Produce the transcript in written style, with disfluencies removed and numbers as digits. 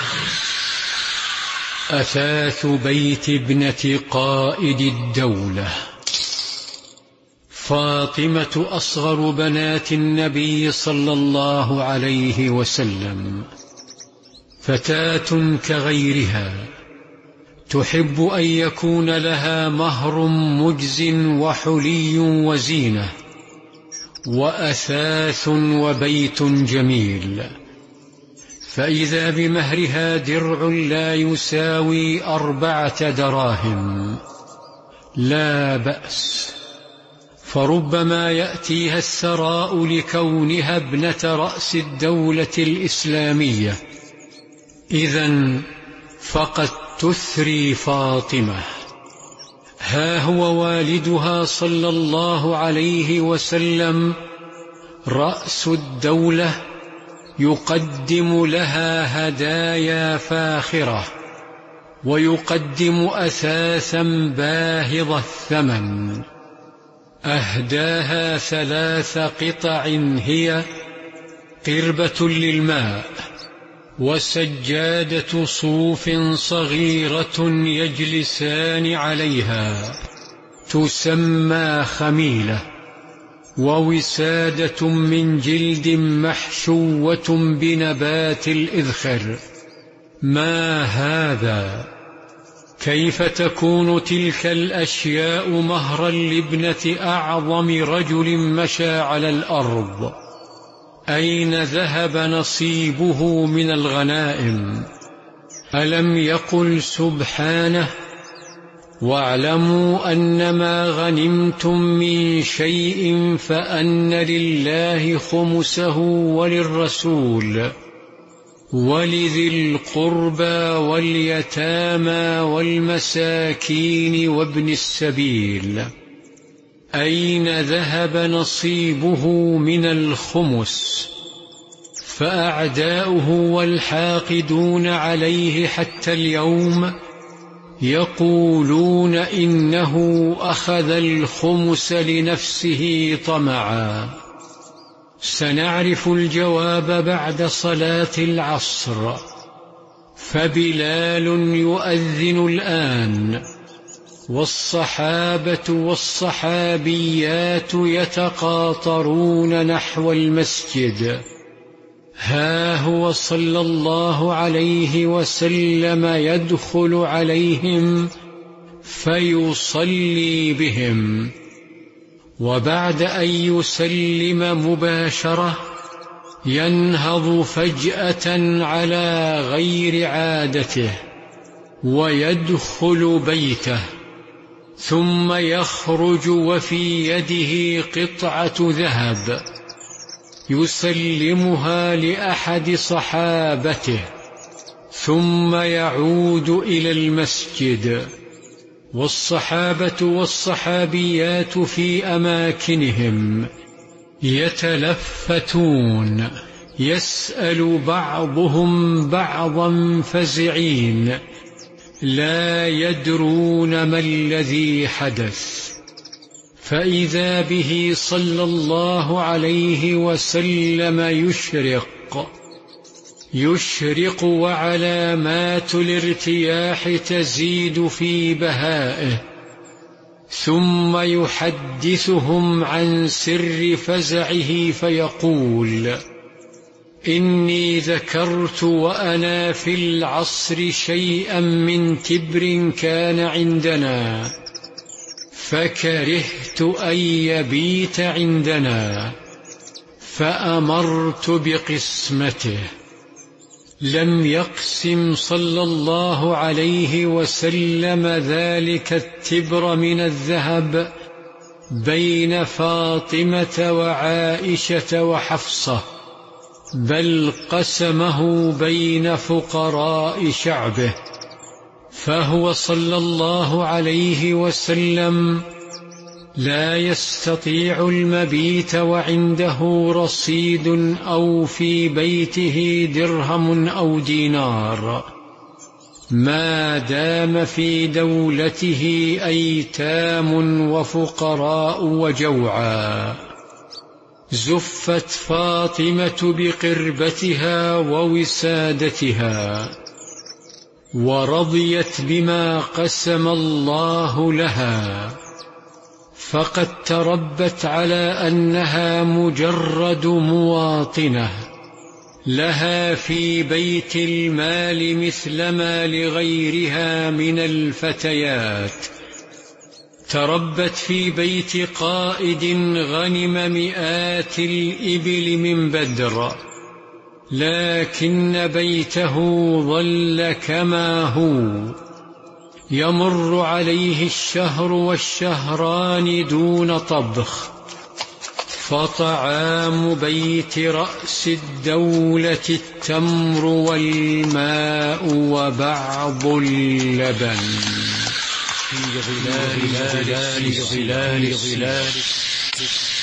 أثاث بيت ابنة قائد الدولة. فاطمة أصغر بنات النبي صلى الله عليه وسلم، فتاة كغيرها تحب أن يكون لها مهر مجز وحلي وزينة وأثاث وبيت جميل، فإذا بمهرها درع لا يساوي 4 دراهم لا بأس، فربما يأتيها الثراء لكونها ابنة رأس الدولة الإسلامية، إذن فقد تثري فاطمة. ها هو والدها صلى الله عليه وسلم رأس الدولة يقدم لها هدايا فاخرة، ويقدم أثاثا باهظ الثمن. أهداها 3 قطع هي قربة للماء، وسجادة صوف صغيرة يجلسان عليها تسمى خميلة، ووسادة من جلد محشوة بنبات الإذخر. ما هذا؟ كيف تكون تلك الأشياء مهرا لابنة أعظم رجل مشى على الأرض؟ أين ذهب نصيبه من الغنائم؟ ألم يقل سبحانه: واعلموا أنما غنمتم من شيء فأن لله خمسه وللرسول ولذي القربى واليتامى والمساكين وابن السبيل. أين ذهب نصيبه من الخمس؟ فأعداؤه والحاقدون عليه حتى اليوم يقولون إنه أخذ الخمس لنفسه طمعا. سنعرف الجواب بعد صلاة العصر، فبلال يؤذن الآن، والصحابة والصحابيات يتقاطرون نحو المسجد. ها هو صلى الله عليه وسلم يدخل عليهم فيصلي بهم، وبعد أن يسلم مباشرة ينهض فجأة على غير عادته ويدخل بيته، ثم يخرج وفي يده قطعة ذهب يسلمها لأحد صحابته، ثم يعود إلى المسجد، والصحابة والصحابيات في أماكنهم يتلفتون، يسأل بعضهم بعضا فزعين لا يدرون ما الذي حدث. فإذا به صلى الله عليه وسلم يشرق وعلامات الارتياح تزيد في بهائه، ثم يحدثهم عن سر فزعه فيقول: إني ذكرت وأنا في العصر شيئا من تبر كان عندنا، فكرهت أن يبيت عندنا، فأمرت بقسمته. لم يقسم صلى الله عليه وسلم ذلك التبر من الذهب بين فاطمة وعائشة وحفصة، بل قسمه بين فقراء شعبه. فهو صلى الله عليه وسلم لا يستطيع المبيت وعنده رصيد أو في بيته درهم أو دينار، ما دام في دولته أيتام وفقراء وجوعى. زفت فاطمة بقربتها ووسادتها، ورضيت بما قسم الله لها، فقد تربت على أنها مجرد مواطنة لها في بيت المال مثلما لغيرها من الفتيات. تربت في بيت قائد غنم مئات الإبل من بدر، لكن بيته ظل كما هو، يمر عليه الشهر والشهران دون طبخ، فطعام بيت رأس الدولة التمر والماء وبعض اللبن. في ظلال